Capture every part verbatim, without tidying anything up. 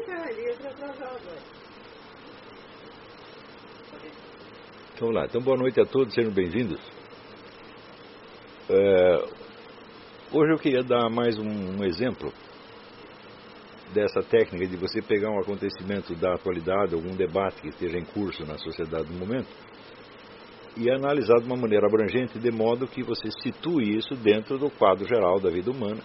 É, ele entra atrasado, é. Então, vamos lá. Então, boa noite a todos, sejam bem-vindos. É, hoje eu queria dar mais um, um exemplo dessa técnica de você pegar um acontecimento da atualidade, algum debate que esteja em curso na sociedade no momento, e analisar de uma maneira abrangente, de modo que você situe isso dentro do quadro geral da vida humana,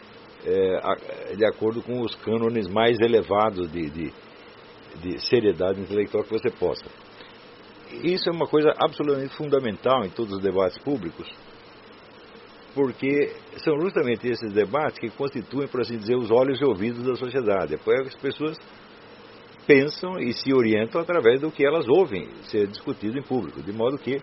é, de acordo com os cânones mais elevados de, de, de seriedade intelectual que você possa. Isso é uma coisa absolutamente fundamental em todos os debates públicos, porque são justamente esses debates que constituem, por assim dizer, os olhos e ouvidos da sociedade. É que as pessoas pensam e se orientam através do que elas ouvem ser discutido em público, de modo que,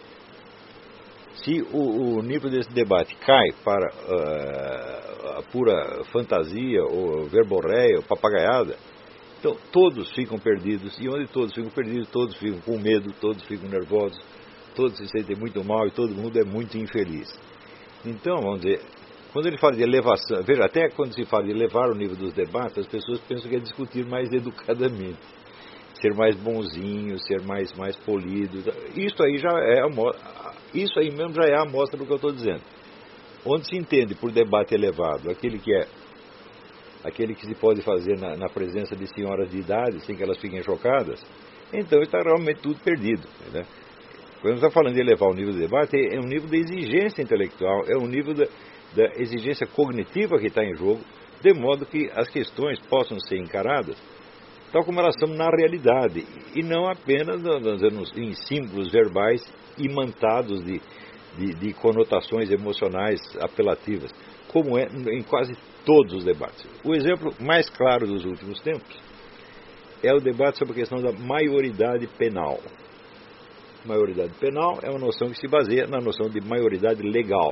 se o, o nível desse debate cai para uh, a pura fantasia, ou verborréia, ou papagaiada, então todos ficam perdidos, e onde todos ficam perdidos, todos ficam com medo, todos ficam nervosos, todos se sentem muito mal e todo mundo é muito infeliz. Então, vamos dizer, quando ele fala de elevação, veja, até quando se fala de elevar o nível dos debates, as pessoas pensam que é discutir mais educadamente, ser mais bonzinho, ser mais, mais polido. Isso aí já é a, isso aí mesmo já é a amostra do que eu estou dizendo. Onde se entende por debate elevado aquele que é aquele que se pode fazer na, na presença de senhoras de idade, sem que elas fiquem chocadas, então está realmente tudo perdido, né? Quando está falando de elevar o nível do debate, é um nível de exigência intelectual, é um nível da, da exigência cognitiva que está em jogo, de modo que as questões possam ser encaradas tal como elas são na realidade, e não apenas em símbolos verbais imantados de, de, de conotações emocionais apelativas, como é em quase todos os debates. O exemplo mais claro dos últimos tempos é o debate sobre a questão da maioridade penal. Maioridade penal é uma noção que se baseia na noção de maioridade legal.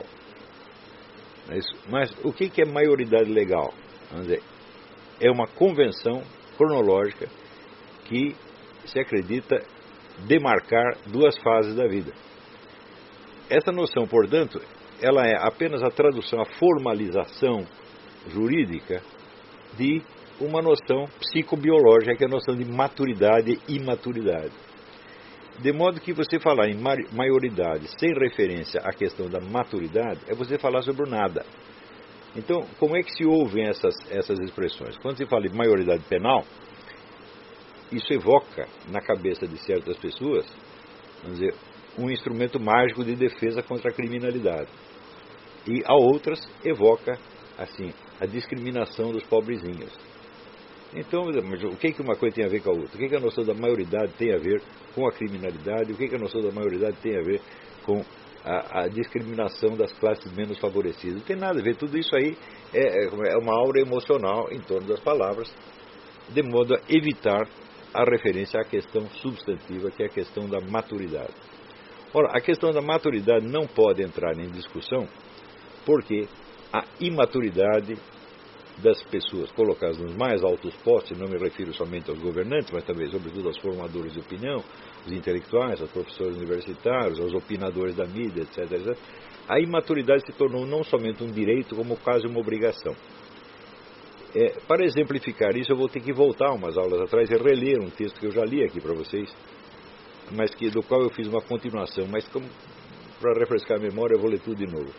Mas o que é maioridade legal? Vamos dizer, é uma convenção cronológica que se acredita demarcar duas fases da vida. Essa noção, portanto, ela é apenas a tradução, a formalização jurídica de uma noção psicobiológica, que é a noção de maturidade e imaturidade. De modo que você falar em maioridade sem referência à questão da maturidade é você falar sobre o nada. Então, como é que se ouvem essas, essas expressões? Quando se fala de maioridade penal, isso evoca na cabeça de certas pessoas, vamos dizer, um instrumento mágico de defesa contra a criminalidade. E a outras evoca, assim, a discriminação dos pobrezinhos. Então, mas o que, que uma coisa tem a ver com a outra? O que, que a noção da maioridade tem a ver com a criminalidade? O que, que a noção da maioridade tem a ver com a, a discriminação das classes menos favorecidas? Não tem nada a ver. Tudo isso aí é, é uma aura emocional em torno das palavras, de modo a evitar a referência à questão substantiva, que é a questão da maturidade. Ora, a questão da maturidade não pode entrar em discussão, porque a imaturidade das pessoas colocadas nos mais altos postos, não me refiro somente aos governantes, mas também, sobretudo, aos formadores de opinião, os intelectuais, aos professores universitários, aos opinadores da mídia, etc, etcétera. A imaturidade se tornou não somente um direito, como quase uma obrigação. É, para exemplificar isso, eu vou ter que voltar umas aulas atrás e reler um texto que eu já li aqui para vocês, mas que, do qual eu fiz uma continuação, mas como, para refrescar a memória, eu vou ler tudo de novo.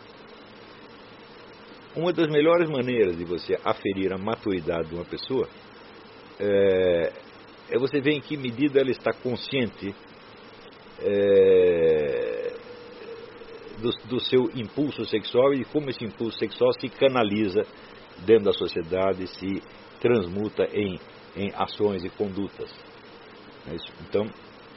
Uma das melhores maneiras de você aferir a maturidade de uma pessoa é, é você ver em que medida ela está consciente é, do, do seu impulso sexual e como esse impulso sexual se canaliza dentro da sociedade, se transmuta em, em ações e condutas. É isso? Então,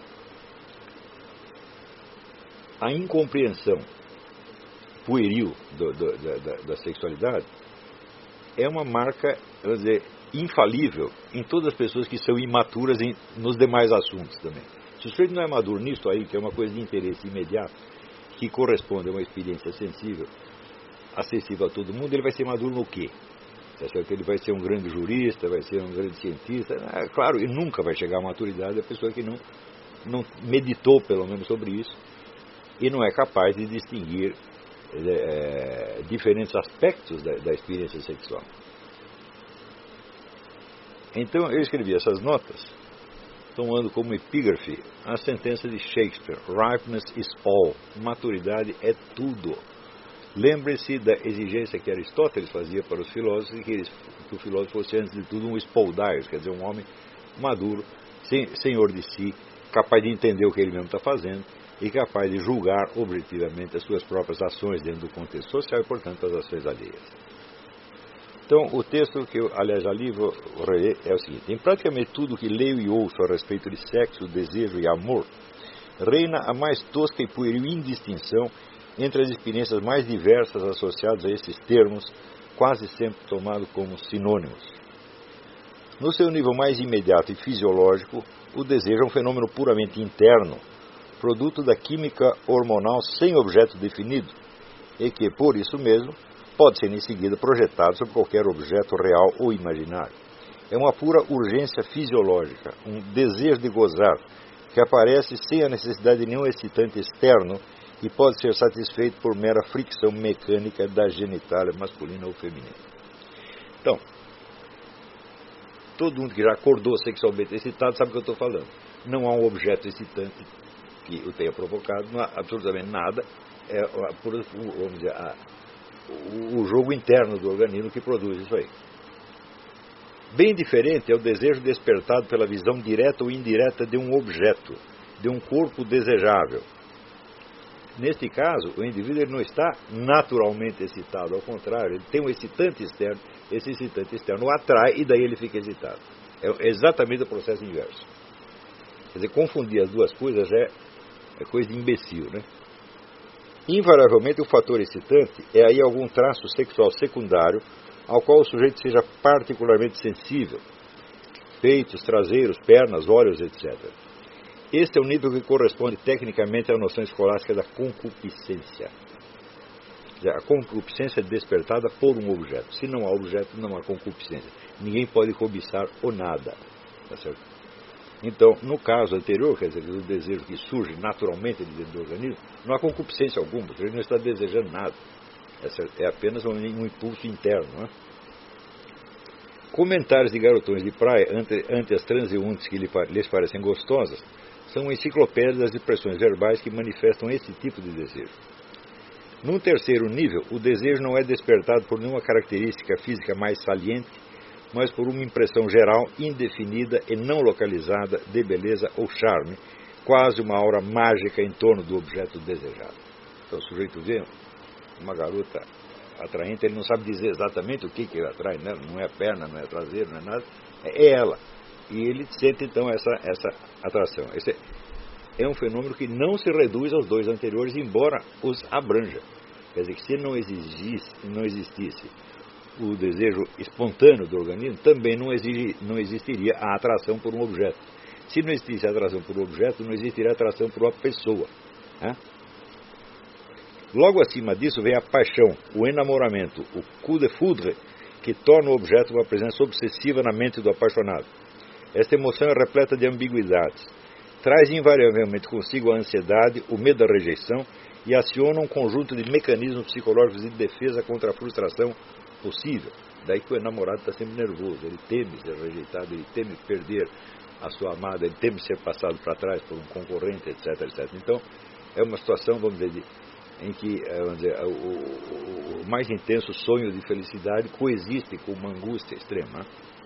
a incompreensão pueril do, do, da, da sexualidade é uma marca, vamos dizer, infalível em todas as pessoas que são imaturas em, nos demais assuntos também. Se o sujeito não é maduro nisso aí, que é uma coisa de interesse imediato, que corresponde a uma experiência sensível, acessível a todo mundo, ele vai ser maduro no quê? Ele vai ser um grande jurista, vai ser um grande cientista. É, claro, e nunca vai chegar à maturidade a pessoa que não, não meditou, pelo menos, sobre isso, e não é capaz de distinguir é, diferentes aspectos da, da experiência sexual. Então eu escrevi essas notas, tomando como epígrafe a sentença de Shakespeare: Ripeness is all. Maturidade é tudo. Lembre-se da exigência que Aristóteles fazia para os filósofos, que, eles, que o filósofo fosse, antes de tudo, um spoldaios, quer dizer, um homem maduro, sem, senhor de si, capaz de entender o que ele mesmo está fazendo e capaz de julgar objetivamente as suas próprias ações dentro do contexto social e, portanto, as ações alheias. Então, o texto que eu, aliás, ali vou reler é o seguinte: em praticamente tudo que leio e ouço a respeito de sexo, desejo e amor, reina a mais tosca e pueril indistinção entre as experiências mais diversas associadas a esses termos, quase sempre tomados como sinônimos. No seu nível mais imediato e fisiológico, o desejo é um fenômeno puramente interno, produto da química hormonal sem objeto definido, e que, por isso mesmo, pode ser em seguida projetado sobre qualquer objeto real ou imaginário. É uma pura urgência fisiológica, um desejo de gozar, que aparece sem a necessidade de nenhum excitante externo e pode ser satisfeito por mera fricção mecânica da genitália masculina ou feminina. Então, todo mundo que já acordou sexualmente excitado sabe o que eu estou falando. Não há um objeto excitante que o tenha provocado, não há absolutamente nada. É, vamos dizer, a, o, o jogo interno do organismo que produz isso aí. Bem diferente é o desejo despertado pela visão direta ou indireta de um objeto, de um corpo desejável. Neste caso, o indivíduo ele não está naturalmente excitado, ao contrário, ele tem um excitante externo, esse excitante externo o atrai e daí ele fica excitado. É exatamente o processo inverso. Quer dizer, confundir as duas coisas já é, é coisa de imbecil, né? Invariavelmente, o fator excitante é aí algum traço sexual secundário ao qual o sujeito seja particularmente sensível. Peitos, traseiros, pernas, olhos, etcétera. Este é o nível que corresponde tecnicamente à noção escolástica da concupiscência. A concupiscência é despertada por um objeto. Se não há objeto, não há concupiscência. Ninguém pode cobiçar o nada. Tá certo? Então, no caso anterior, quer dizer, o desejo que surge naturalmente dentro do organismo, não há concupiscência alguma. O sujeito não está desejando nada. É apenas um, um impulso interno. Não é? Comentários de garotões de praia ante, ante as transeuntes que lhes parecem gostosas são uma enciclopédia das expressões verbais que manifestam esse tipo de desejo. Num terceiro nível, o desejo não é despertado por nenhuma característica física mais saliente, mas por uma impressão geral, indefinida e não localizada de beleza ou charme, quase uma aura mágica em torno do objeto desejado. Então o sujeito vê uma garota atraente, ele não sabe dizer exatamente o que, que ele atrai, né? Não é a perna, não é a traseira, não é nada, é ela. E ele sente então essa, essa atração. Esse é um fenômeno que não se reduz aos dois anteriores, embora os abranja. Quer dizer que se não existisse, não existisse o desejo espontâneo do organismo, também não, exige, não existiria a atração por um objeto. Se não existisse a atração por um objeto, não existiria a atração por uma pessoa. Né? Logo acima disso vem a paixão, o enamoramento, o coup de foudre, que torna o objeto uma presença obsessiva na mente do apaixonado. Esta emoção é repleta de ambiguidades. Traz invariavelmente consigo a ansiedade, o medo da rejeição e aciona um conjunto de mecanismos psicológicos de defesa contra a frustração possível. Daí que o enamorado está sempre nervoso, ele teme ser rejeitado, ele teme perder a sua amada, ele teme ser passado para trás por um concorrente, etc, etcétera. Então, é uma situação, vamos dizer, de, em que vamos dizer, o, o, o mais intenso sonho de felicidade coexiste com uma angústia extrema.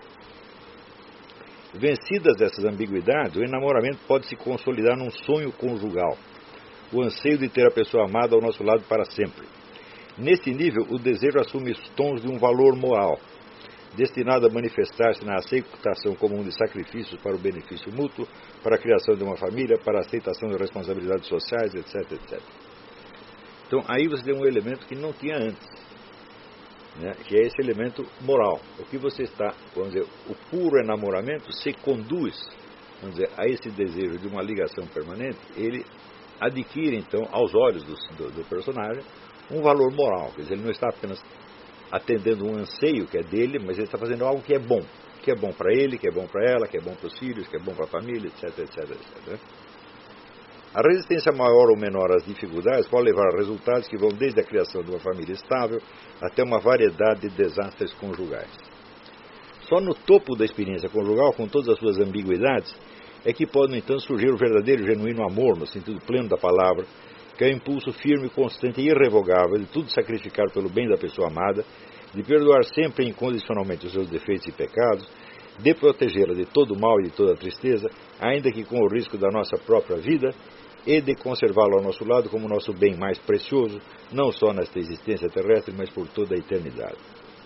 Vencidas essas ambiguidades, o enamoramento pode se consolidar num sonho conjugal, o anseio de ter a pessoa amada ao nosso lado para sempre. Nesse nível, o desejo assume os tons de um valor moral, destinado a manifestar-se na aceitação comum de sacrifícios para o benefício mútuo, para a criação de uma família, para a aceitação de responsabilidades sociais, etc, etcétera. Então, aí você tem um elemento que não tinha antes, né, que é esse elemento moral. O que você está, vamos dizer, o puro enamoramento se conduz, vamos dizer, a esse desejo de uma ligação permanente, ele adquire, então, aos olhos do, do, do personagem, um valor moral. Quer dizer, ele não está apenas atendendo um anseio que é dele, mas ele está fazendo algo que é bom, que é bom para ele, que é bom para ela, que é bom para os filhos, que é bom para a família, etc, etc, etcétera. A resistência maior ou menor às dificuldades pode levar a resultados que vão desde a criação de uma família estável até uma variedade de desastres conjugais. Só no topo da experiência conjugal, com todas as suas ambiguidades, é que pode, no entanto, surgir o verdadeiro e genuíno amor, no sentido pleno da palavra, que é o impulso firme, constante e irrevogável de tudo sacrificar pelo bem da pessoa amada, de perdoar sempre e incondicionalmente os seus defeitos e pecados, de protegê-la de todo o mal e de toda tristeza, ainda que com o risco da nossa própria vida, e de conservá-lo ao nosso lado como nosso bem mais precioso, não só nesta existência terrestre, mas por toda a eternidade.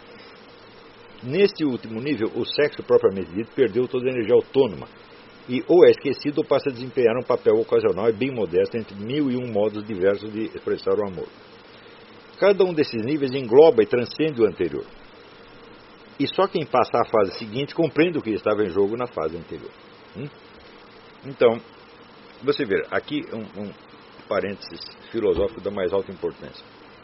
Neste último nível, o sexo propriamente dito perdeu toda a energia autônoma, e ou é esquecido ou passa a desempenhar um papel ocasional e bem modesto entre mil e um modos diversos de expressar o amor. Cada um desses níveis engloba e transcende o anterior. E só quem passa à fase seguinte compreende o que estava em jogo na fase anterior. Hum? Então, você vê, aqui um, um parênteses filosófico da mais alta importância.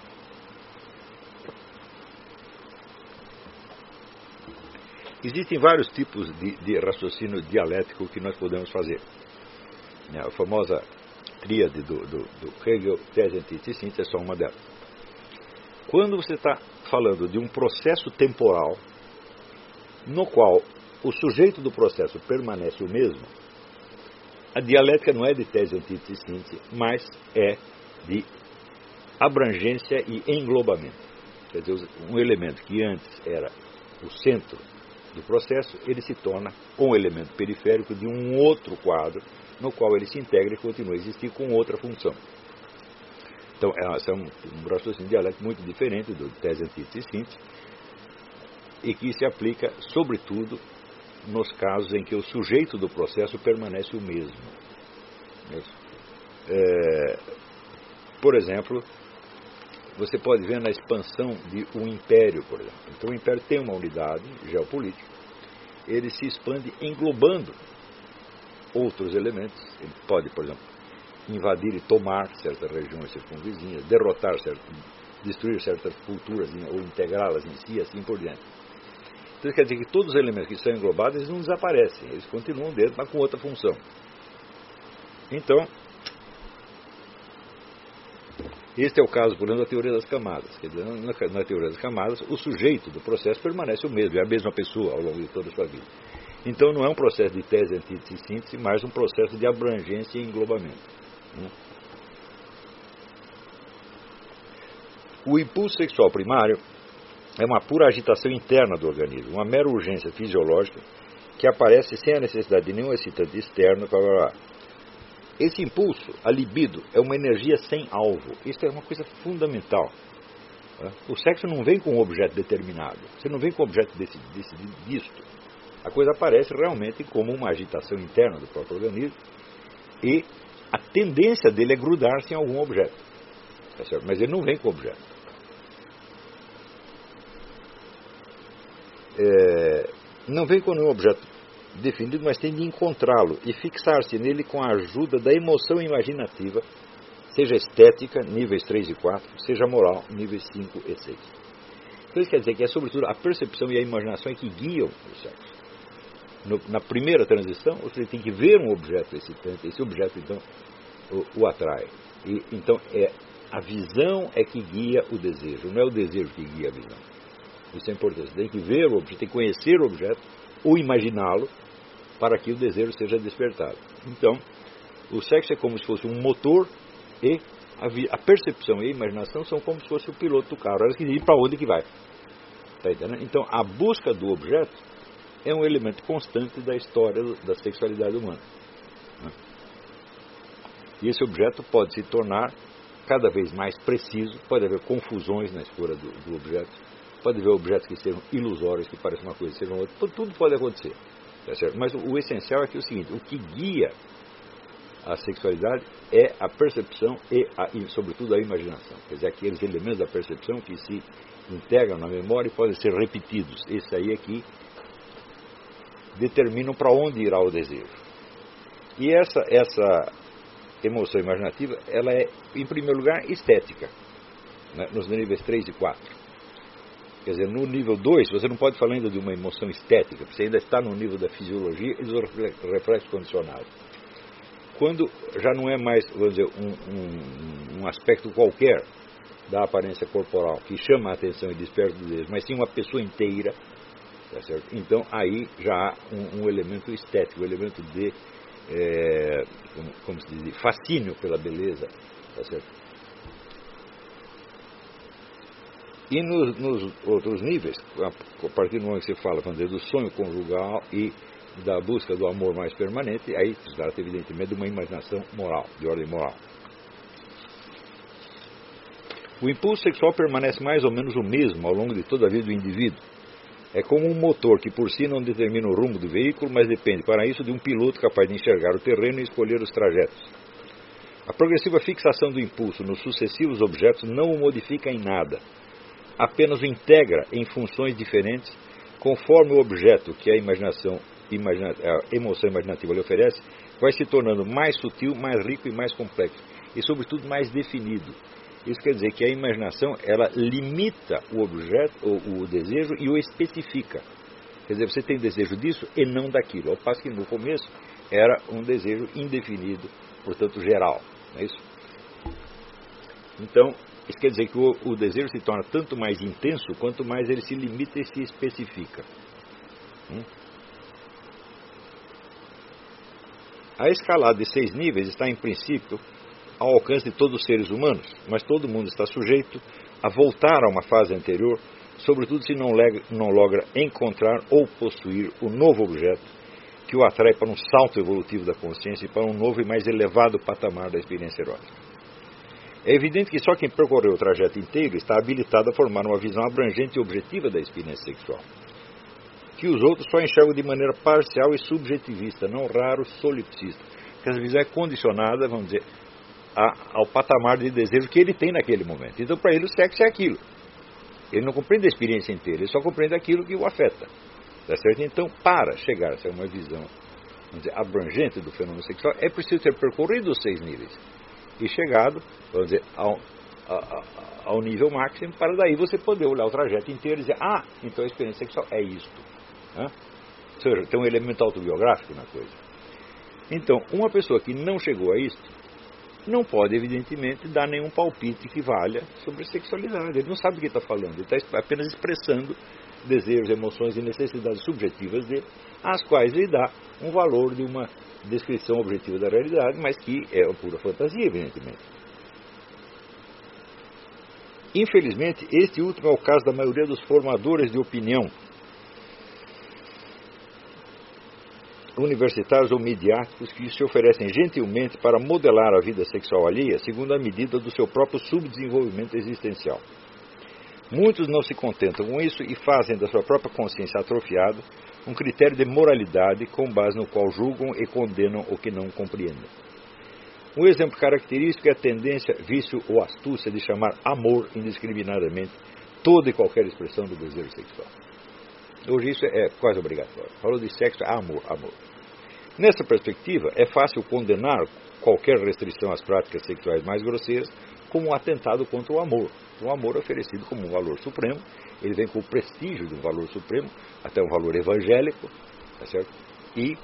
Existem vários tipos de, de raciocínio dialético que nós podemos fazer. A famosa tríade do, do, do Hegel, tese, antítese e síntese, é só uma delas. Quando você está falando de um processo temporal, no qual o sujeito do processo permanece o mesmo, a dialética não é de tese, antítese e síntese, mas é de abrangência e englobamento. Quer dizer, um elemento que antes era o centro do processo, ele se torna um elemento periférico de um outro quadro, no qual ele se integra e continua a existir com outra função. Então, é um, um raciocínio dialético muito diferente do tese, antítese e síntese, e que se aplica, sobretudo, nos casos em que o sujeito do processo permanece o mesmo. É, por exemplo, você pode ver na expansão de um império, por exemplo. Então, o império tem uma unidade geopolítica, ele se expande englobando outros elementos. Ele pode, por exemplo, invadir e tomar certas regiões circunvizinhas, derrotar, certo, destruir certas culturas ou integrá-las em si, assim por diante. Então, isso quer dizer que todos os elementos que são englobados, eles não desaparecem, eles continuam dentro, mas com outra função. Então, este é o caso, por exemplo, da teoria das camadas. Quer dizer, na, na teoria das camadas, o sujeito do processo permanece o mesmo, é a mesma pessoa ao longo de toda a sua vida. Então, não é um processo de tese, antítese e síntese, mas um processo de abrangência e englobamento. O impulso sexual primário é uma pura agitação interna do organismo, uma mera urgência fisiológica que aparece sem a necessidade de nenhum excitante externo. Blá, blá, blá. Esse impulso, a libido, é uma energia sem alvo. Isso é uma coisa fundamental. O sexo não vem com um objeto determinado. Você não vem com um objeto decidido disto. A coisa aparece realmente como uma agitação interna do próprio organismo e a tendência dele é grudar-se em algum objeto. Tá certo? Mas ele não vem com objeto. É, não vem com nenhum objeto definido, mas tem de encontrá-lo e fixar-se nele com a ajuda da emoção imaginativa, seja estética, níveis três e quatro, seja moral, níveis cinco e seis. Então isso quer dizer que é sobretudo a percepção e a imaginação é que guiam o sexo. No, na primeira transição, você tem que ver um objeto excitante, esse objeto então o, o atrai. E, então é, a visão é que guia o desejo, não é o desejo que guia a visão. Isso é importante. Você tem que ver o objeto, tem que conhecer o objeto ou imaginá-lo para que o desejo seja despertado. Então, o sexo é como se fosse um motor e a, a percepção e a imaginação são como se fosse o piloto do carro. Elas que dizem para onde que vai. Tá entendendo? Então, a busca do objeto é um elemento constante da história da sexualidade humana. E esse objeto pode se tornar cada vez mais preciso, pode haver confusões na escolha do, do objeto, pode haver objetos que sejam ilusórios, que parecem uma coisa e sejam outra, tudo pode acontecer. Tá certo? Mas o, o essencial é que é o seguinte, o que guia a sexualidade é a percepção e, a, e, sobretudo, a imaginação. Quer dizer, aqueles elementos da percepção que se integram na memória e podem ser repetidos. Esse aí é que determinam para onde irá o desejo. E essa, essa emoção imaginativa, ela é, em primeiro lugar, estética, né, nos níveis três e quatro. Quer dizer, no nível dois, você não pode falar ainda de uma emoção estética, você ainda está no nível da fisiologia e dos reflexos condicionados. Quando já não é mais, vamos dizer, um, um, um aspecto qualquer da aparência corporal que chama a atenção e desperta o desejo, mas sim uma pessoa inteira, Tá certo? Então aí já há um, um elemento estético, um elemento de, é, como, como se diz, fascínio pela beleza. Tá certo? E nos, nos outros níveis, a partir do momento que você fala, vamos dizer, do sonho conjugal e da busca do amor mais permanente, aí se trata evidentemente de uma imaginação moral, de ordem moral. O impulso sexual permanece mais ou menos o mesmo ao longo de toda a vida do indivíduo. É como um motor que por si não determina o rumo do veículo, mas depende para isso de um piloto capaz de enxergar o terreno e escolher os trajetos. A progressiva fixação do impulso nos sucessivos objetos não o modifica em nada, apenas o integra em funções diferentes conforme o objeto que a, imaginação, imagina, a emoção imaginativa lhe oferece vai se tornando mais sutil, mais rico e mais complexo e sobretudo mais definido. Isso quer dizer que a imaginação, ela limita o objeto, o, o desejo e o especifica. Quer dizer, você tem desejo disso e não daquilo. Ao passo que no começo era um desejo indefinido, portanto geral. Não é isso? Então, isso quer dizer que o, o desejo se torna tanto mais intenso quanto mais ele se limita e se especifica. Hum? A escalada de seis níveis está, em princípio, ao alcance de todos os seres humanos, mas todo mundo está sujeito a voltar a uma fase anterior, sobretudo se não, lega, não logra encontrar ou possuir o novo objeto que o atrai para um salto evolutivo da consciência e para um novo e mais elevado patamar da experiência erótica. É evidente que só quem percorreu o trajeto inteiro está habilitado a formar uma visão abrangente e objetiva da experiência sexual, que os outros só enxergam de maneira parcial e subjetivista, não raro solipsista, que essa visão é condicionada, vamos dizer, A, ao patamar de desejo que ele tem naquele momento. Então, para ele, o sexo é aquilo. Ele não compreende a experiência inteira, ele só compreende aquilo que o afeta. Tá certo? Então, para chegar a ser uma visão, vamos dizer, abrangente do fenômeno sexual, é preciso ter percorrido os seis níveis e chegado, vamos dizer, ao, a, ao nível máximo, para daí você poder olhar o trajeto inteiro e dizer, ah, então a experiência sexual é isto. Né? Ou seja, tem um elemento autobiográfico na coisa. Então, uma pessoa que não chegou a isto, não pode, evidentemente, dar nenhum palpite que valha sobre a sexualidade. Ele não sabe o que está falando, ele está apenas expressando desejos, emoções e necessidades subjetivas dele, às quais ele dá um valor de uma descrição objetiva da realidade, mas que é pura fantasia, evidentemente. Infelizmente, este último é o caso da maioria dos formadores de opinião, universitários ou midiáticos, que se oferecem gentilmente para modelar a vida sexual alheia segundo a medida do seu próprio subdesenvolvimento existencial. Muitos não se contentam com isso e fazem da sua própria consciência atrofiada um critério de moralidade com base no qual julgam e condenam o que não compreendem. Um exemplo característico é a tendência, vício ou astúcia de chamar amor indiscriminadamente toda e qualquer expressão do desejo sexual. Hoje isso é quase obrigatório. Falou de sexo, é amor, amor. Nessa perspectiva, é fácil condenar qualquer restrição às práticas sexuais mais grosseiras como um atentado contra o amor. O amor é oferecido como um valor supremo, ele vem com o prestígio de um valor supremo, até um valor evangélico, tá certo? E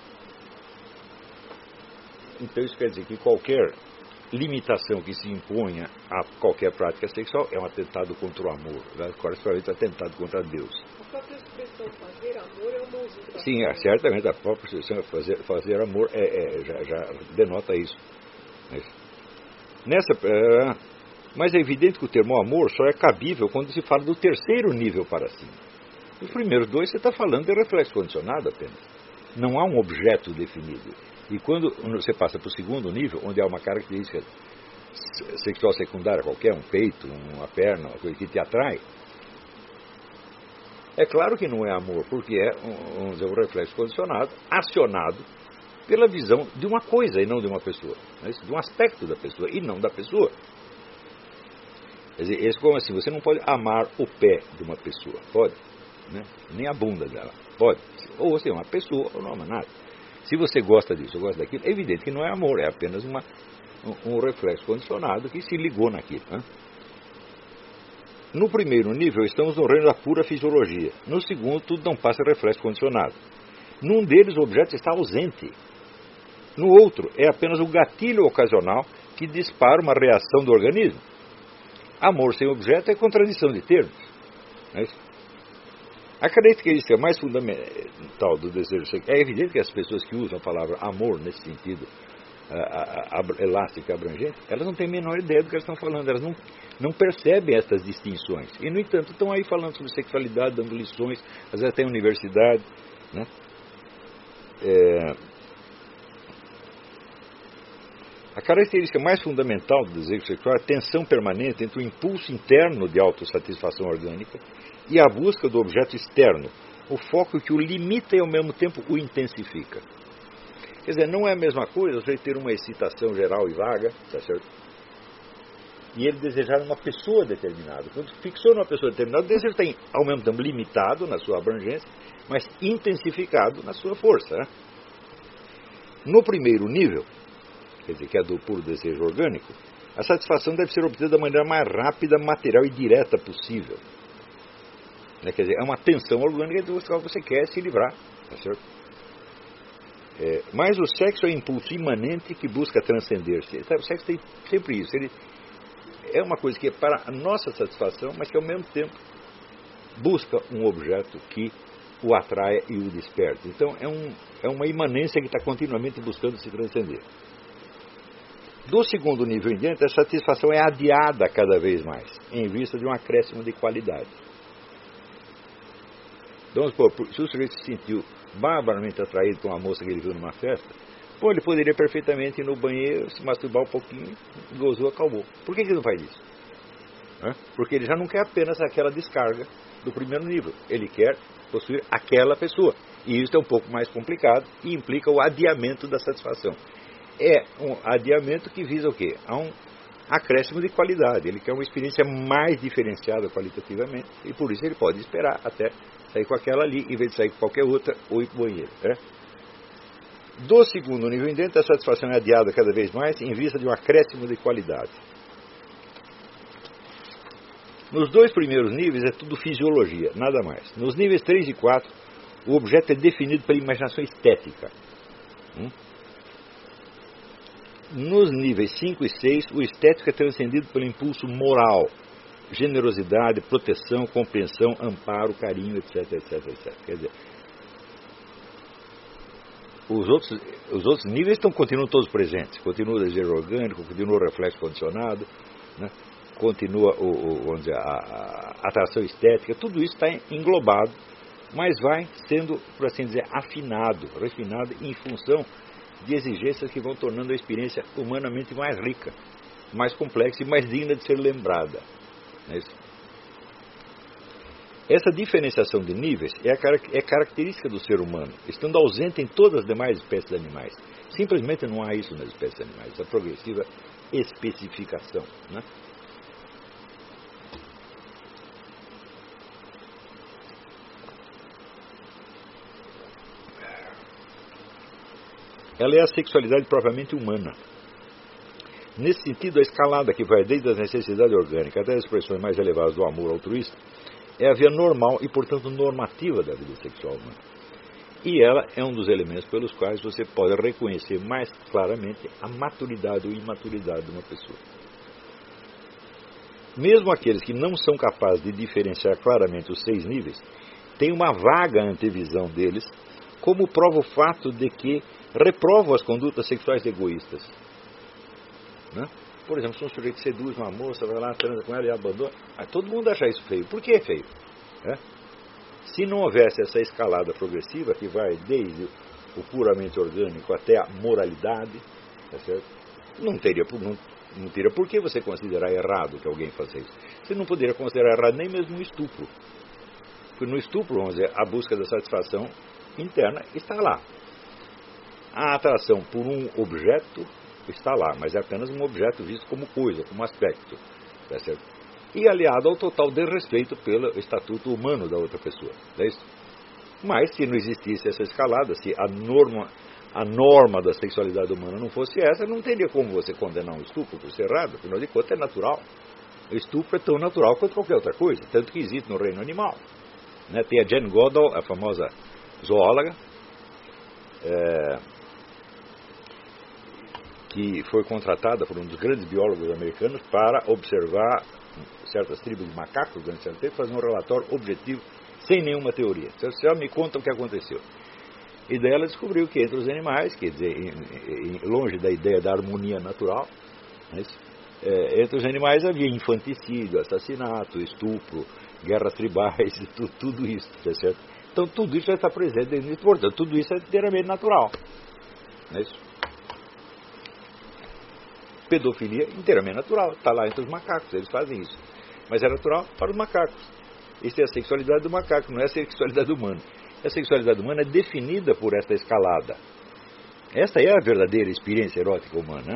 então isso quer dizer que qualquer limitação que se imponha a qualquer prática sexual é um atentado contra o amor, né? Correspondente a atentado contra Deus. A própria expressão fazer amor é uma usurpação. Sim, é, certamente a própria expressão fazer, fazer amor é, é, já, já denota isso. Nessa, é, mas é evidente que o termo amor só é cabível quando se fala do terceiro nível para cima. Os primeiros dois você está falando de reflexo condicionado apenas. Não há um objeto definido. E quando você passa para o segundo nível, onde há uma característica sexual secundária qualquer, um peito, uma perna, uma coisa que te atrai, é claro que não é amor, porque é um, vamos dizer, um reflexo condicionado, acionado pela visão de uma coisa e não de uma pessoa, né? De um aspecto da pessoa e não da pessoa. Quer dizer, esse, como assim, você não pode amar o pé de uma pessoa, pode, né? Nem a bunda dela, pode. Ou você é uma pessoa ou não ama nada. Se você gosta disso ou gosta daquilo, é evidente que não é amor, é apenas uma, um, um reflexo condicionado que se ligou naquilo. Né? No primeiro nível, estamos no reino da pura fisiologia. No segundo, tudo não passa reflexo condicionado. Num deles, o objeto está ausente. No outro, é apenas o gatilho ocasional que dispara uma reação do organismo. Amor sem objeto é contradição de termos. Não é isso? A característica mais fundamental do desejo sexual, é evidente que as pessoas que usam a palavra amor nesse sentido a, a, a, elástico e abrangente, elas não têm a menor ideia do que elas estão falando, elas não, não percebem essas distinções. E, no entanto, estão aí falando sobre sexualidade, dando lições, às vezes até em universidade, né? É, a característica mais fundamental do desejo sexual é a tensão permanente entre o impulso interno de autossatisfação orgânica e a busca do objeto externo, o foco que o limita e ao mesmo tempo o intensifica. Quer dizer, não é a mesma coisa você ter uma excitação geral e vaga, tá certo? E ele desejar uma pessoa determinada. Quando fixou numa pessoa determinada, o desejo tem ao mesmo tempo limitado na sua abrangência, mas intensificado na sua força, né? No primeiro nível, quer dizer, que é do puro desejo orgânico, a satisfação deve ser obtida da maneira mais rápida, material e direta possível. Quer dizer, é uma tensão orgânica do qual você quer se livrar, tá certo? É, mas o sexo é um impulso imanente que busca transcender-se. O sexo tem sempre isso. Ele é uma coisa que é para a nossa satisfação, mas que ao mesmo tempo busca um objeto que o atraia e o desperte. Então é, um, é uma imanência que está continuamente buscando se transcender. Do segundo nível em diante, a satisfação é adiada cada vez mais, em vista de um acréscimo de qualidade. Então, se o sujeito se sentiu barbaramente atraído com uma moça que ele viu numa festa, pô, ele poderia perfeitamente ir no banheiro, se masturbar um pouquinho, gozou, acalmou. Por que que ele não faz isso? Hã? Porque ele já não quer apenas aquela descarga do primeiro nível. Ele quer possuir aquela pessoa. E isso é um pouco mais complicado e implica o adiamento da satisfação. É um adiamento que visa o quê? A um acréscimo de qualidade. Ele quer uma experiência mais diferenciada qualitativamente e por isso ele pode esperar até sair com aquela ali, em vez de sair com qualquer outra, ou ir para o banheiro. Né? Do segundo nível em diante, a satisfação é adiada cada vez mais em vista de um acréscimo de qualidade. Nos dois primeiros níveis é tudo fisiologia, nada mais. Nos níveis três e quatro, o objeto é definido pela imaginação estética. Hum? Nos níveis cinco e seis, o estético é transcendido pelo impulso moral, generosidade, proteção, compreensão, amparo, carinho, etc, etc, etcétera. Quer dizer, os outros, os outros níveis estão, continuam todos presentes. Continua o desejo orgânico, continua o reflexo condicionado, né? Continua o, o, vamos dizer, a, a atração estética, tudo isso está englobado, mas vai sendo, por assim dizer, afinado, refinado em função de exigências que vão tornando a experiência humanamente mais rica, mais complexa e mais digna de ser lembrada. Não é isso? Essa diferenciação de níveis é, a, é característica do ser humano, estando ausente em todas as demais espécies animais. Simplesmente não há isso nas espécies animais, essa progressiva especificação. Né? Ela é a sexualidade propriamente humana. Nesse sentido, a escalada que vai desde as necessidades orgânicas até as expressões mais elevadas do amor altruísta é a via normal e, portanto, normativa da vida sexual humana. E ela é um dos elementos pelos quais você pode reconhecer mais claramente a maturidade ou imaturidade de uma pessoa. Mesmo aqueles que não são capazes de diferenciar claramente os seis níveis, têm uma vaga antevisão deles, como prova o fato de que reprovam as condutas sexuais egoístas. Né? Por exemplo, se um sujeito seduz uma moça, vai lá, transa com ela e abandona, ah, todo mundo acha isso feio. Por que é feio? É? Se não houvesse essa escalada progressiva, que vai desde o puramente orgânico até a moralidade, tá certo? Não teria, não, não teria por que você considerar errado que alguém faça isso. Você não poderia considerar errado nem mesmo um estupro. Porque no estupro, vamos dizer, a busca da satisfação interna está lá. A atração por um objeto está lá, mas é apenas um objeto visto como coisa, como aspecto. Tá certo? E aliado ao total desrespeito pelo estatuto humano da outra pessoa. É isso? Mas se não existisse essa escalada, se a norma, a norma da sexualidade humana não fosse essa, não teria como você condenar um estupro por ser errado, afinal de contas é natural. O estupro é tão natural quanto qualquer outra coisa, tanto que existe no reino animal. Né? Tem a Jane Goodall, a famosa zoóloga, é, que foi contratada por um dos grandes biólogos americanos para observar certas tribos de macacos durante certo tempo, fazer um relatório objetivo sem nenhuma teoria. Então, já me conta o que aconteceu. E daí ela descobriu que entre os animais, quer dizer, em, em, longe da ideia da harmonia natural, mas, é, entre os animais havia infanticídio, assassinato, estupro, guerras tribais, tudo, tudo isso, tá certo? Então tudo isso já está presente dentro disso, portanto, tudo isso é inteiramente natural. Não é isso? Pedofilia inteiramente natural, está lá entre os macacos, eles fazem isso. Mas é natural para os macacos. Isso é a sexualidade do macaco, não é a sexualidade humana. A sexualidade humana é definida por esta escalada. Esta é a verdadeira experiência erótica humana.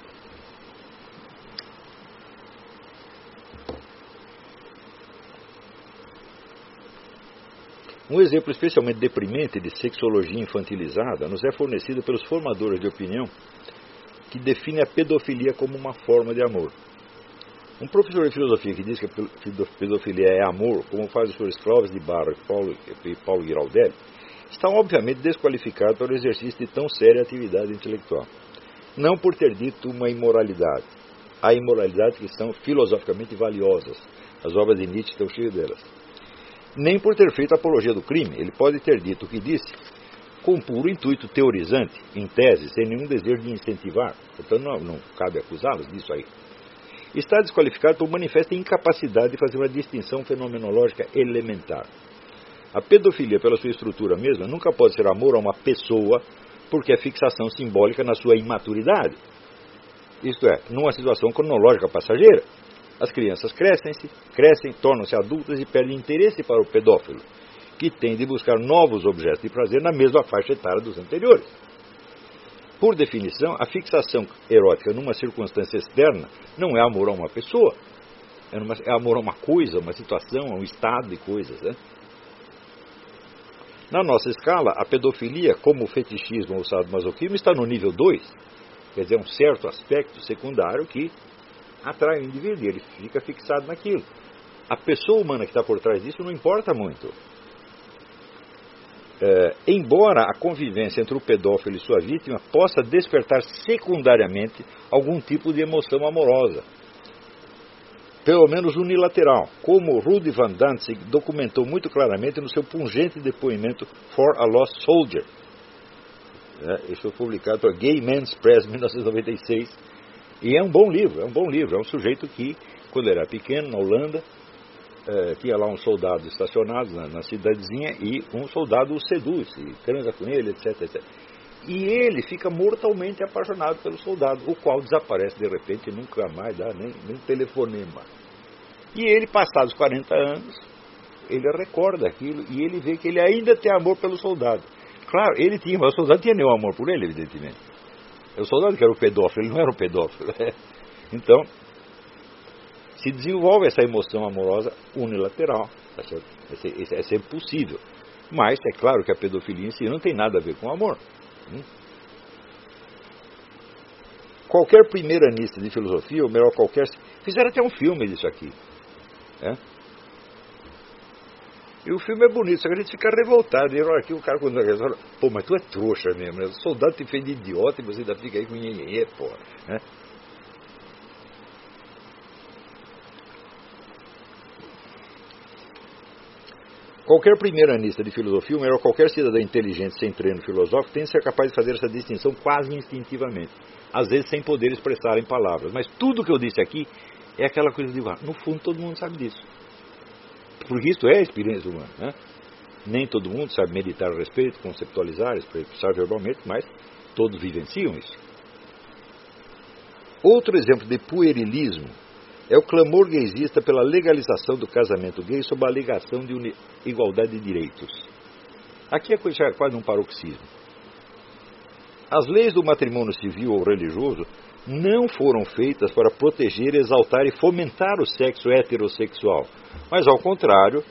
Um exemplo especialmente deprimente de sexologia infantilizada nos é fornecido pelos formadores de opinião que definem a pedofilia como uma forma de amor. Um professor de filosofia que diz que a pedofilia é amor, como faz os senhores Clóvis de Barro e Paulo, e Paulo Giraldelli, está obviamente desqualificado para o exercício de tão séria atividade intelectual. Não por ter dito uma imoralidade. Há imoralidades que são filosoficamente valiosas. As obras de Nietzsche estão cheias delas. Nem por ter feito apologia do crime. Ele pode ter dito o que disse com puro intuito teorizante, em tese, sem nenhum desejo de incentivar. Portanto, não, não cabe acusá-los disso aí. Está desqualificado por manifesta incapacidade de fazer uma distinção fenomenológica elementar. A pedofilia, pela sua estrutura mesma, nunca pode ser amor a uma pessoa porque é fixação simbólica na sua imaturidade. Isto é, numa situação cronológica passageira. As crianças crescem-se, crescem, tornam-se adultas e perdem interesse para o pedófilo, que tem de buscar novos objetos de prazer na mesma faixa etária dos anteriores. Por definição, a fixação erótica numa circunstância externa não é amor a uma pessoa. É, numa, é amor a uma coisa, uma situação, a um estado de coisas. Né? Na nossa escala, a pedofilia, como o fetichismo ou o sadomasoquismo, está no nível dois. Quer dizer, um certo aspecto secundário que atrai o indivíduo e ele fica fixado naquilo. A pessoa humana que está por trás disso não importa muito. É, embora a convivência entre o pedófilo e sua vítima possa despertar secundariamente algum tipo de emoção amorosa, pelo menos unilateral, como Rudy Van Dantzig documentou muito claramente no seu pungente depoimento For a Lost Soldier. É, isso foi publicado pela Gay Men's Press em mil novecentos e noventa e seis, e é um bom livro, é um bom livro, é um sujeito que, quando era pequeno, na Holanda, É, tinha lá um soldado estacionado na, na cidadezinha e um soldado o seduz e transa com ele, etc, etcétera. E ele fica mortalmente apaixonado pelo soldado, o qual desaparece de repente e nunca mais dá nem, nem telefonema. E ele, passados quarenta anos, ele recorda aquilo e ele vê que ele ainda tem amor pelo soldado. Claro, ele tinha, mas o soldado tinha nenhum amor por ele, evidentemente. O soldado que era o pedófilo, ele não era o pedófilo. Então, se desenvolve essa emoção amorosa unilateral. Tá certo? É, é sempre possível. Mas é claro que a pedofilia em si não tem nada a ver com amor. Hum? Qualquer primeiranista de filosofia, ou melhor, qualquer... Fizeram até um filme disso aqui. É? E o filme é bonito, só que a gente fica revoltado. E aqui o cara, quando fala, pô, mas tu é trouxa mesmo, né? O soldado te fez de idiota e você ainda fica aí com nhenhenhê, pô. Né? Qualquer primeiranista de filosofia, ou melhor, qualquer cidadão inteligente sem treino filosófico, tem de ser capaz de fazer essa distinção quase instintivamente, às vezes sem poder expressar em palavras. Mas tudo que eu disse aqui é aquela coisa de, no fundo, todo mundo sabe disso. Porque isso é a experiência humana. Né? Nem todo mundo sabe meditar a respeito, conceptualizar, expressar verbalmente, mas todos vivenciam isso. Outro exemplo de puerilismo é o clamor gaysista pela legalização do casamento gay sob a alegação de igualdade de direitos. Aqui a coisa é quase um paroxismo. As leis do matrimônio civil ou religioso não foram feitas para proteger, exaltar e fomentar o sexo heterossexual, mas, ao contrário,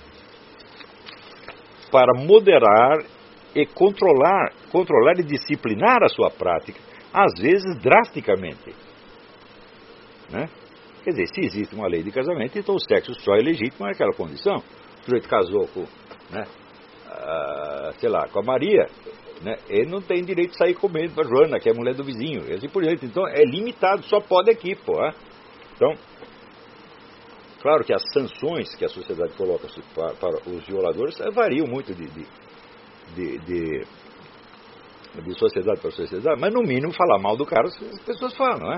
para moderar e controlar, controlar e disciplinar a sua prática, às vezes drasticamente. Né? Quer dizer, se existe uma lei de casamento, então o sexo só é legítimo naquela condição. O sujeito casou com, né, a, sei lá, com a Maria, né, ele não tem direito de sair comendo com a Joana, que é a mulher do vizinho, e assim por diante. Então é limitado, só pode aqui, pô. É? Então, Claro que as sanções que a sociedade coloca para, para os violadores variam muito de, de, de, de, de sociedade para sociedade, mas no mínimo falar mal do cara as pessoas falam, não é?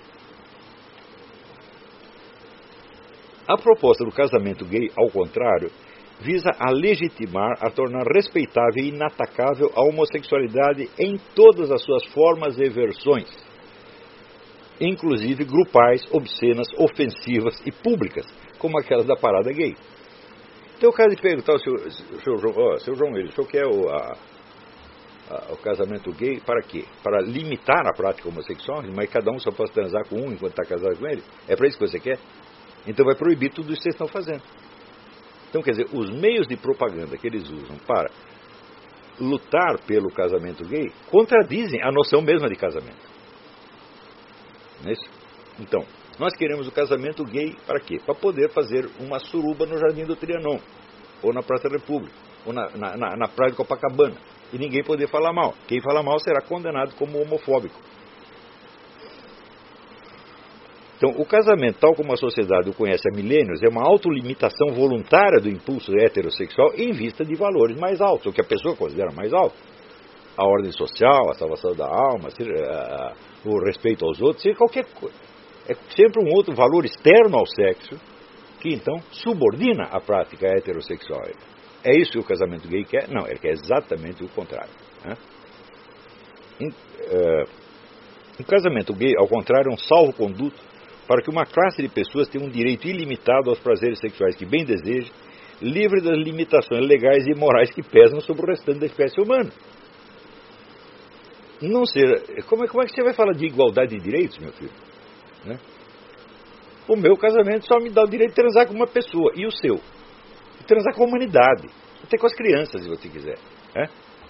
A proposta do casamento gay, ao contrário, visa a legitimar, a tornar respeitável e inatacável a homossexualidade em todas as suas formas e versões, inclusive grupais, obscenas, ofensivas e públicas, como aquelas da parada gay. Então o cara de perguntar ao seu, seu, João, oh, seu João, ele, o senhor quer o, a, a, o casamento gay para quê? Para limitar a prática homossexual, mas cada um só pode transar com um enquanto está casado com ele? É para isso que você quer? Então vai proibir tudo isso que vocês estão fazendo. Então, quer dizer, os meios de propaganda que eles usam para lutar pelo casamento gay contradizem a noção mesma de casamento. Não é isso? Então, nós queremos o casamento gay para quê? Para poder fazer uma suruba no Jardim do Trianon, ou na Praça da República, ou na, na, na, na Praia de Copacabana, e ninguém poder falar mal. Quem fala mal será condenado como homofóbico. Então, o casamento, tal como a sociedade o conhece há milênios, é uma autolimitação voluntária do impulso heterossexual em vista de valores mais altos, o que a pessoa considera mais alto. A ordem social, a salvação da alma, o respeito aos outros, seja qualquer coisa. É sempre um outro valor externo ao sexo que, então, subordina a prática heterossexual. É isso que o casamento gay quer? Não, ele quer exatamente o contrário. Né? O casamento gay, ao contrário, é um salvo-conduto para que uma classe de pessoas tenha um direito ilimitado aos prazeres sexuais que bem deseja, livre das limitações legais e morais que pesam sobre o restante da espécie humana. Não ser, como, é, como é que você vai falar de igualdade de direitos, meu filho? Né? O meu casamento só me dá o direito de transar com uma pessoa, e o seu? De transar com a humanidade, até com as crianças, se você quiser. Né?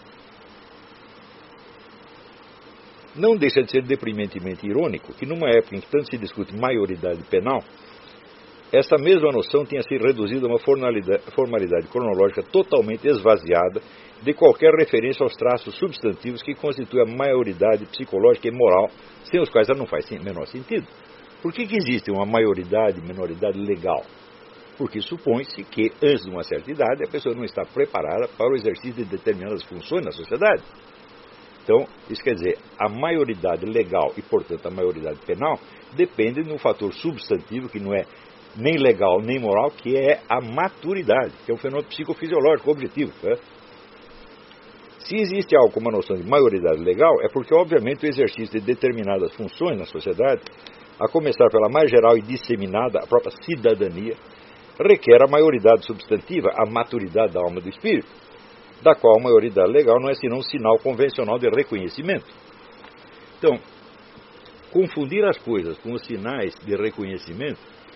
Não deixa de ser deprimentemente irônico que, numa época em que tanto se discute maioridade penal, essa mesma noção tenha sido reduzida a uma formalidade, formalidade cronológica totalmente esvaziada de qualquer referência aos traços substantivos que constituem a maioridade psicológica e moral, sem os quais ela não faz o menor sentido. Por que que existe uma maioridade e minoridade legal? Porque supõe-se que, antes de uma certa idade, a pessoa não está preparada para o exercício de determinadas funções na sociedade. Então, isso quer dizer, a maioridade legal e, portanto, a maioridade penal depende de um fator substantivo que não é nem legal nem moral, que é a maturidade, que é um fenômeno psicofisiológico objetivo. Né? Se existe algo como a noção de maioridade legal, é porque, obviamente, o exercício de determinadas funções na sociedade, a começar pela mais geral e disseminada, a própria cidadania, requer a maioridade substantiva, a maturidade da alma e do espírito, da qual a maioridade legal não é senão um sinal convencional de reconhecimento. Então, confundir as coisas com os sinais de reconhecimento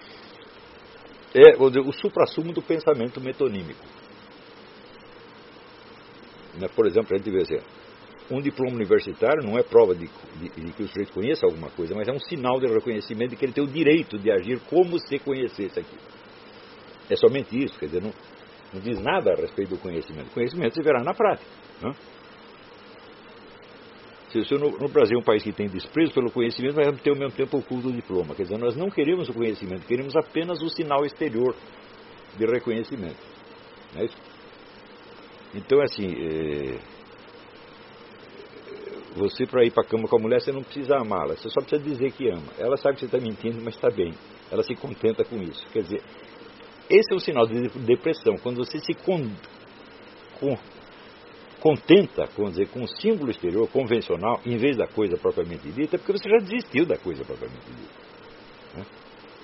é, vou dizer, o suprassumo do pensamento metonímico. Por exemplo, a gente vê assim, um diploma universitário não é prova de, de, de que o sujeito conheça alguma coisa, mas é um sinal de reconhecimento de que ele tem o direito de agir como se conhecesse aquilo. É somente isso, quer dizer, não, não diz nada a respeito do conhecimento. O conhecimento se verá na prática. Não? Se, se no, no Brasil é um país que tem desprezo pelo conhecimento, mas ter ao mesmo tempo o culto do diploma. Quer dizer, nós não queremos o conhecimento, queremos apenas o sinal exterior de reconhecimento. Não é isso? Então, assim, é, você para ir para a cama com a mulher, você não precisa amá-la, você só precisa dizer que ama. Ela sabe que você está mentindo, mas está bem. Ela se contenta com isso. Quer dizer, esse é o sinal de depressão, quando você se con, con, contenta, vamos dizer, com um símbolo exterior convencional, em vez da coisa propriamente dita, é porque você já desistiu da coisa propriamente dita. Né?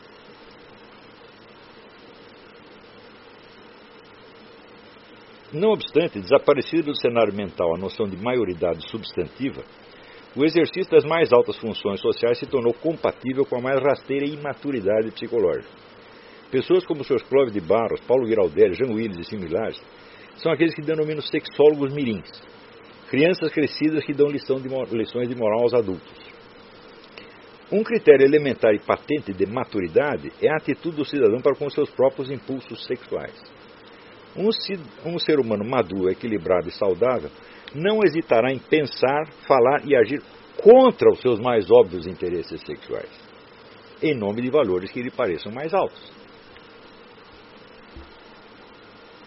Não obstante, desaparecida do cenário mental a noção de maioridade substantiva, o exercício das mais altas funções sociais se tornou compatível com a mais rasteira imaturidade psicológica. Pessoas como os seus Clóvis de Barros, Paulo Giraldelli, Jean Willis e similares, são aqueles que denominam sexólogos mirins, crianças crescidas que dão lição de, lições de moral aos adultos. Um critério elementar e patente de maturidade é a atitude do cidadão para com seus próprios impulsos sexuais. Um, um ser humano maduro, equilibrado e saudável não hesitará em pensar, falar e agir contra os seus mais óbvios interesses sexuais, em nome de valores que lhe pareçam mais altos.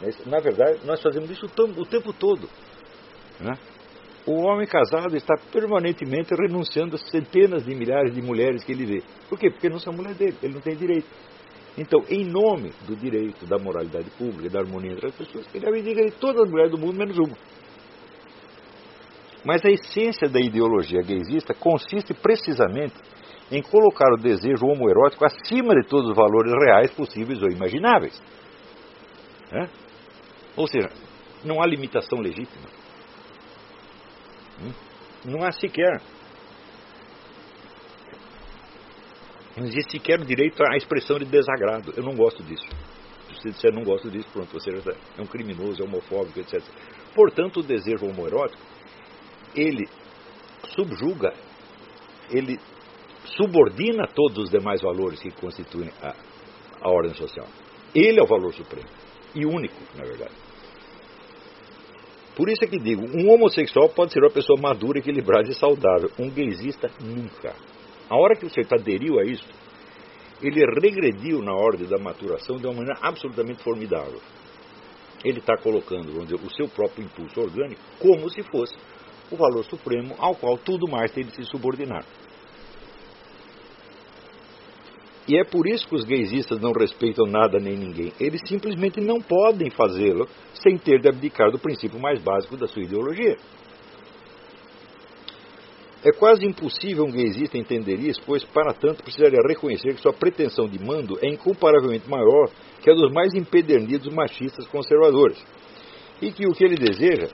Mas, na verdade, nós fazemos isso o tempo todo. Né? O homem casado está permanentemente renunciando a centenas de milhares de mulheres que ele vê. Por quê? Porque não são mulher dele, ele não tem direito. Então, em nome do direito, da moralidade pública, da harmonia entre as pessoas, ele abdica de todas as mulheres do mundo, menos uma. Mas a essência da ideologia gaysista consiste precisamente em colocar o desejo homoerótico acima de todos os valores reais, possíveis ou imagináveis. Né? Ou seja, não há limitação legítima. Não há sequer. Não existe sequer o direito à expressão de desagrado. Eu não gosto disso. Se você disser não gosto disso, pronto, você é um criminoso, é homofóbico, etcétera. Portanto, o desejo homoerótico, ele subjuga, ele subordina todos os demais valores que constituem a, a ordem social. Ele é o valor supremo. E único, na verdade. Por isso é que digo, um homossexual pode ser uma pessoa madura, equilibrada e saudável. Um gaysista, nunca. A hora que o sujeito aderiu a isso, ele regrediu na ordem da maturação de uma maneira absolutamente formidável. Ele está colocando, vamos dizer, o seu próprio impulso orgânico como se fosse o valor supremo ao qual tudo mais tem de se subordinar. E é por isso que os gaysistas não respeitam nada nem ninguém. Eles simplesmente não podem fazê-lo sem ter de abdicar do princípio mais básico da sua ideologia. É quase impossível um gaysista entender isso, pois, para tanto, precisaria reconhecer que sua pretensão de mando é incomparavelmente maior que a dos mais empedernidos machistas conservadores. E que o que ele deseja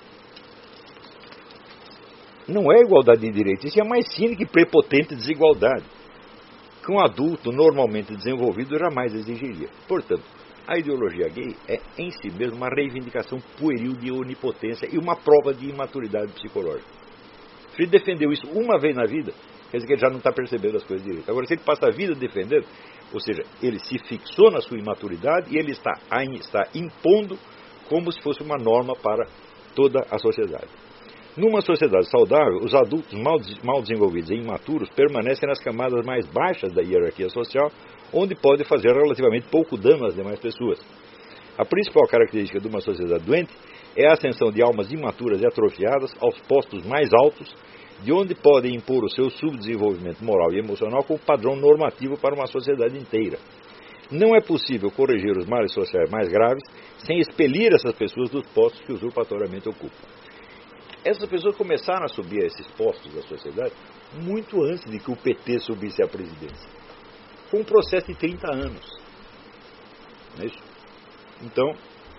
não é igualdade de direitos, isso é mais cínica e prepotente desigualdade, que um adulto normalmente desenvolvido jamais exigiria. Portanto, a ideologia gay é em si mesma uma reivindicação pueril de onipotência e uma prova de imaturidade psicológica. Se ele defendeu isso uma vez na vida, quer dizer que ele já não está percebendo as coisas direito. Agora, se ele passa a vida defendendo, ou seja, ele se fixou na sua imaturidade e ele está, está impondo como se fosse uma norma para toda a sociedade. Numa sociedade saudável, os adultos mal, mal desenvolvidos e imaturos permanecem nas camadas mais baixas da hierarquia social, onde podem fazer relativamente pouco dano às demais pessoas. A principal característica de uma sociedade doente é a ascensão de almas imaturas e atrofiadas aos postos mais altos, de onde podem impor o seu subdesenvolvimento moral e emocional como padrão normativo para uma sociedade inteira. Não é possível corrigir os males sociais mais graves sem expelir essas pessoas dos postos que usurpatoriamente ocupam. Essas pessoas começaram a subir a esses postos da sociedade muito antes de que o P T subisse à presidência. Foi um processo de trinta anos. Não é isso? Então,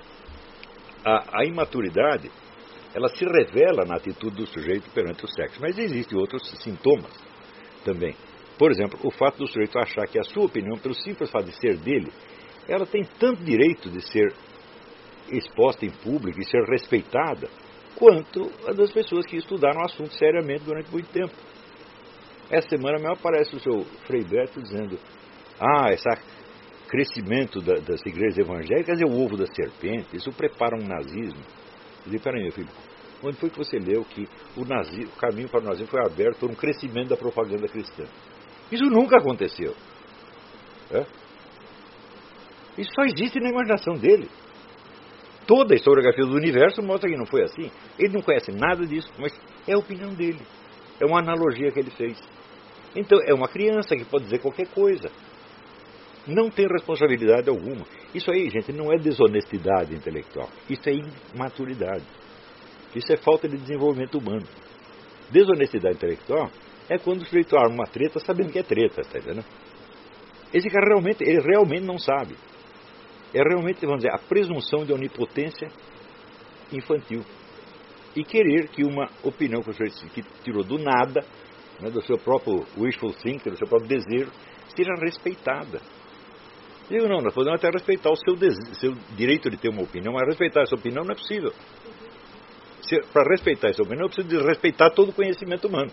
a, a imaturidade, ela se revela na atitude do sujeito perante o sexo. Mas existem outros sintomas também. Por exemplo, o fato do sujeito achar que a sua opinião, pelo simples fato de ser dele, ela tem tanto direito de ser exposta em público e ser respeitada, quanto a das pessoas que estudaram o assunto seriamente durante muito tempo. Essa semana mesmo aparece o seu Frei Beto dizendo: ah, esse crescimento da, das igrejas evangélicas é o ovo da serpente, isso prepara um nazismo. Eu disse: peraí, meu filho, onde foi que você leu que o, nazi, o caminho para o nazismo foi aberto por um crescimento da propaganda cristã? Isso nunca aconteceu. É? Isso só existe na imaginação dele. Toda a historiografia do universo mostra que não foi assim. Ele não conhece nada disso, mas é a opinião dele. É uma analogia que ele fez. Então, é uma criança que pode dizer qualquer coisa. Não tem responsabilidade alguma. Isso aí, gente, não é desonestidade intelectual. Isso é imaturidade. Isso é falta de desenvolvimento humano. Desonestidade intelectual é quando o sujeito arma uma treta sabendo que é treta, tá entendendo? Esse cara realmente, ele realmente não sabe. É realmente, vamos dizer, a presunção de onipotência infantil. E querer que uma opinião que o sujeito que tirou do nada, né, do seu próprio wishful thinking, do seu próprio desejo, seja respeitada. Digo, não, nós podemos até respeitar o seu, desejo, seu direito de ter uma opinião, mas respeitar essa opinião não é possível. Para respeitar essa opinião, eu preciso de respeitar todo o conhecimento humano.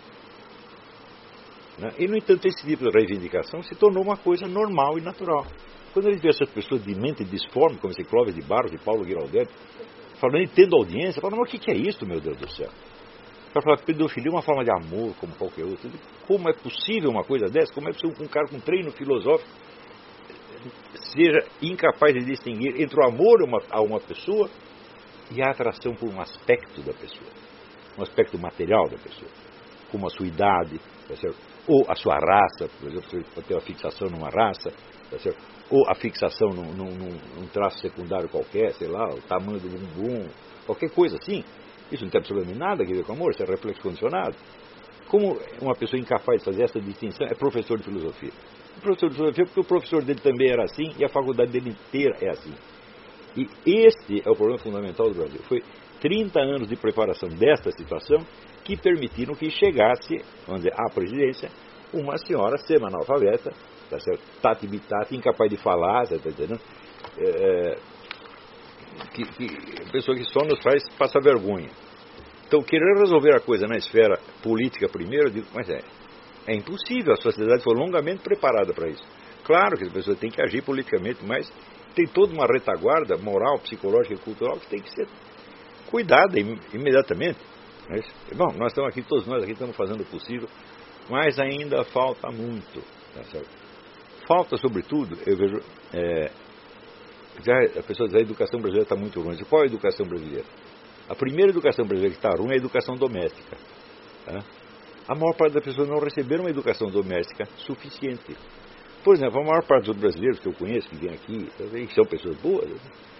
Né? E, no entanto, esse tipo de reivindicação se tornou uma coisa normal e natural. Quando eles veem essas pessoas de mente disforme, como esse Clóvis de Barros e Paulo Giraldelli, falando e tendo audiência, falando: mas o que é isso, meu Deus do céu? Para falar que pedofilia é uma forma de amor, como qualquer outra. Como é possível uma coisa dessa? Como é possível um cara com treino filosófico seja incapaz de distinguir entre o amor a uma, a uma pessoa e a atração por um aspecto da pessoa, um aspecto material da pessoa, como a sua idade, tá certo? Ou a sua raça, por exemplo, você pode ter uma fixação numa raça, tá certo? Ou a fixação num, num, num traço secundário qualquer, sei lá, o tamanho do bumbum, qualquer coisa assim. Isso não tem absolutamente nada a ver com amor, isso é reflexo condicionado. Como uma pessoa incapaz de fazer essa distinção é professor de filosofia. O professor de filosofia porque o professor dele também era assim e a faculdade dele inteira é assim. E este é o problema fundamental do Brasil. Foi trinta anos de preparação desta situação que permitiram que chegasse, vamos dizer, à presidência, uma senhora semi-analfabeta, tá certo? Tati bitati, incapaz de falar, você está entendendo? É, que, que, pessoa que só nos faz passar vergonha. Então, querer resolver a coisa na esfera política primeiro, eu digo, mas é, é impossível, a sociedade foi longamente preparada para isso. Claro que a pessoa tem que agir politicamente, mas tem toda uma retaguarda moral, psicológica e cultural que tem que ser cuidada im- imediatamente. Mas, bom, nós estamos aqui, todos nós aqui estamos fazendo o possível, mas ainda falta muito. Tá certo? Falta, sobretudo, eu vejo, é, já a pessoa diz, a educação brasileira está muito ruim. Qual é a educação brasileira? A primeira educação brasileira que está ruim é a educação doméstica. Tá? A maior parte das pessoas não receberam uma educação doméstica suficiente. Por exemplo, a maior parte dos brasileiros que eu conheço, que vêm aqui, que são pessoas boas,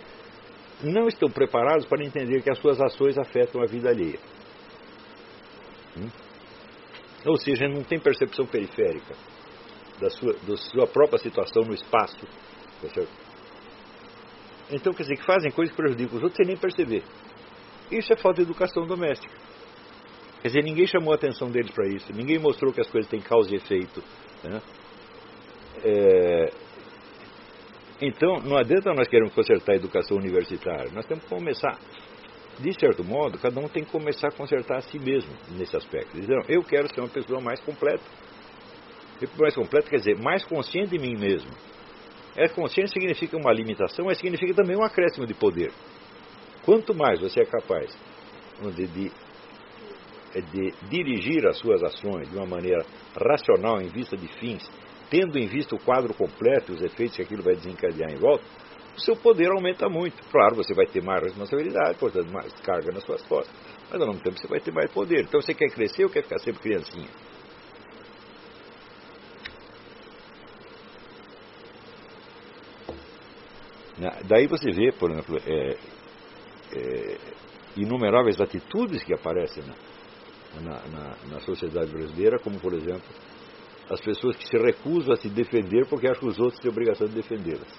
não estão preparados para entender que as suas ações afetam a vida alheia. Hum? Ou seja, não tem percepção periférica da sua, da sua própria situação no espaço. Tá certo? Então, quer dizer, que fazem coisas que prejudicam os outros sem nem perceber. Isso é falta de educação doméstica. Quer dizer, ninguém chamou a atenção deles para isso. Ninguém mostrou que as coisas têm causa e efeito. Né? É... Então, não adianta nós queremos consertar a educação universitária. Nós temos que começar, de certo modo, cada um tem que começar a consertar a si mesmo nesse aspecto. Dizer, eu quero ser uma pessoa mais completa. Mais completa quer dizer, mais consciente de mim mesmo. Essa consciência significa uma limitação, mas significa também um acréscimo de poder. Quanto mais você é capaz de, de, de dirigir as suas ações de uma maneira racional, em vista de fins, tendo em vista o quadro completo e os efeitos que aquilo vai desencadear em volta, o seu poder aumenta muito. Claro, você vai ter mais responsabilidade, portanto, mais carga nas suas costas, mas ao mesmo tempo você vai ter mais poder. Então, você quer crescer ou quer ficar sempre criancinha? Daí você vê, por exemplo, é, é, inumeráveis atitudes que aparecem na, na, na, na sociedade brasileira, como, por exemplo, as pessoas que se recusam a se defender porque acham que os outros têm a obrigação de defendê-las.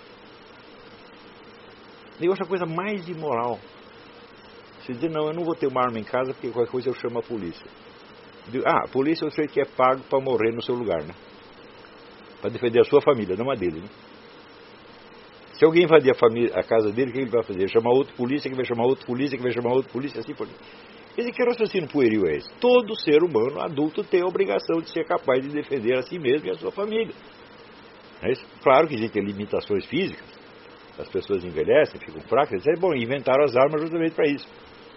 Eu acho a coisa mais imoral. Você dizer, não, eu não vou ter uma arma em casa porque qualquer coisa eu chamo a polícia. Eu digo, ah, a polícia é o senhor que é pago para morrer no seu lugar, né? Para defender a sua família, não a dele, né? Se alguém invadir a, família, a casa dele, o que ele vai fazer? Chamar outro polícia, que vai chamar outro polícia, que vai chamar outro polícia, assim por diante. Quer dizer, que raciocínio pueril é esse? Todo ser humano adulto tem a obrigação de ser capaz de defender a si mesmo e a sua família. É isso? Claro que existem limitações físicas. As pessoas envelhecem, ficam fracas. É bom, inventaram as armas justamente para isso.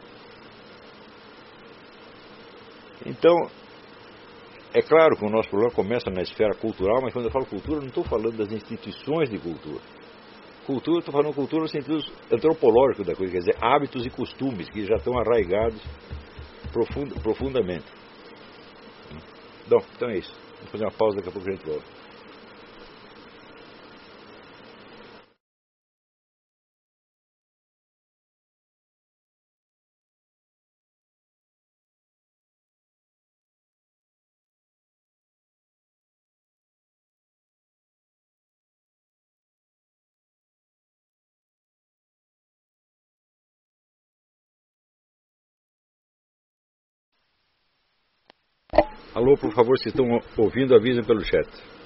Então, é claro que o nosso problema começa na esfera cultural, mas quando eu falo cultura, eu não estou falando das instituições de cultura. Cultura, estou falando cultura no sentido antropológico da coisa, quer dizer, hábitos e costumes que já estão arraigados profund, profundamente. Bom, então é isso. Vamos fazer uma pausa, daqui a pouco a gente volta. Alô, por favor, se estão ouvindo, avisem pelo chat.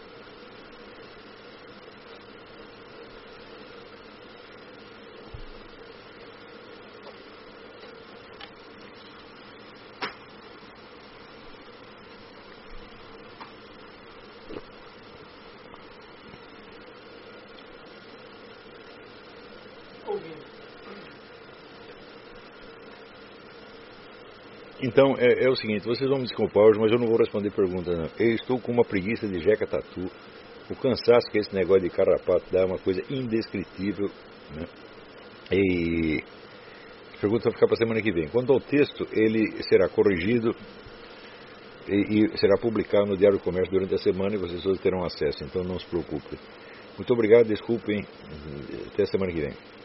Então, é, é o seguinte, vocês vão me desculpar hoje, mas eu não vou responder perguntas, não. Eu estou com uma preguiça de jeca tatu. O cansaço que esse negócio de carrapato dá é uma coisa indescritível, né? E a pergunta vai ficar para a semana que vem. Quanto ao texto, ele será corrigido e, e será publicado no Diário do Comércio durante a semana e vocês todos terão acesso, então não se preocupem. Muito obrigado, desculpem, até a semana que vem.